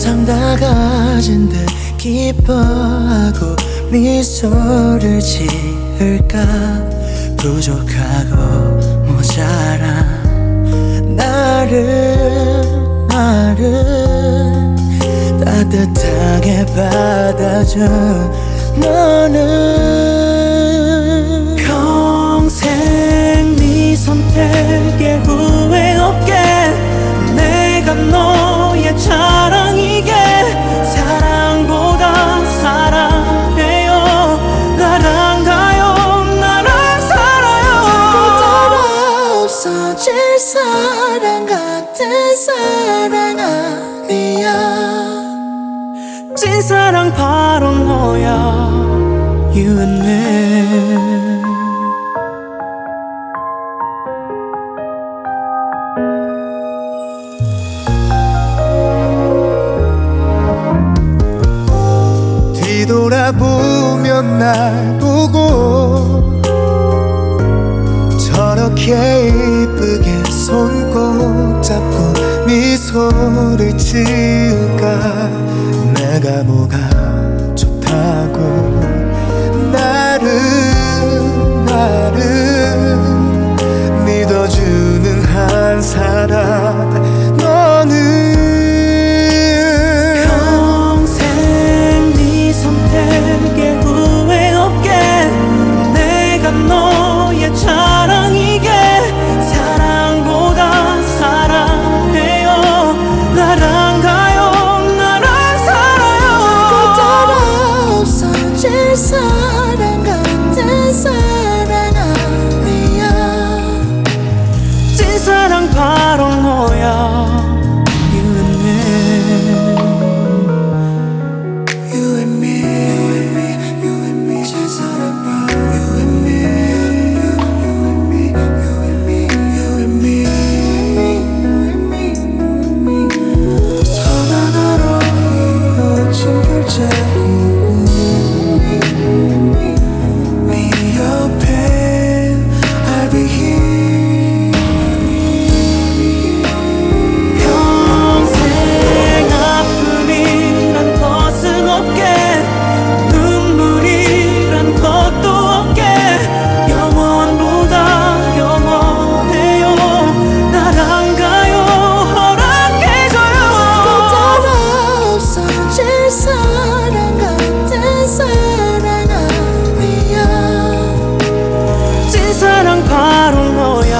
세상 다 가진 듯 기뻐하고 미소를 지을까. 부족하고 모자란 나를 따뜻하게 받아준 너는 평생 네 선택에 후회 없게 내가 너의 자랑이게. 사랑보다 사랑해요. 나랑 가요. 나랑 살아요. 따라 없어질 사랑 같은 사랑 아니야. 찐사랑 바로 너야. You and me. 뒤돌아보면 날 보고 저렇게 이쁘게 손 꼭 잡고 미소를 지을까. 내가 뭐가 좋다고 나를 믿어주는 한 사람 너는 선택에 후회 없게 내가 너의 자랑이게. 사랑보다 사랑해요. 나랑 가요. 나랑 살아요. 따라 없어질 사랑 같은 사랑 아니야. 찐사랑 바로 너야. 찐사랑 바로 너야.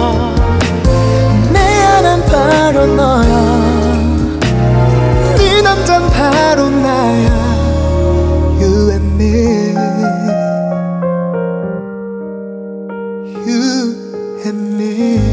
내 안은 바로 너야. 네 남잔 바로 나야. You and me. You and me.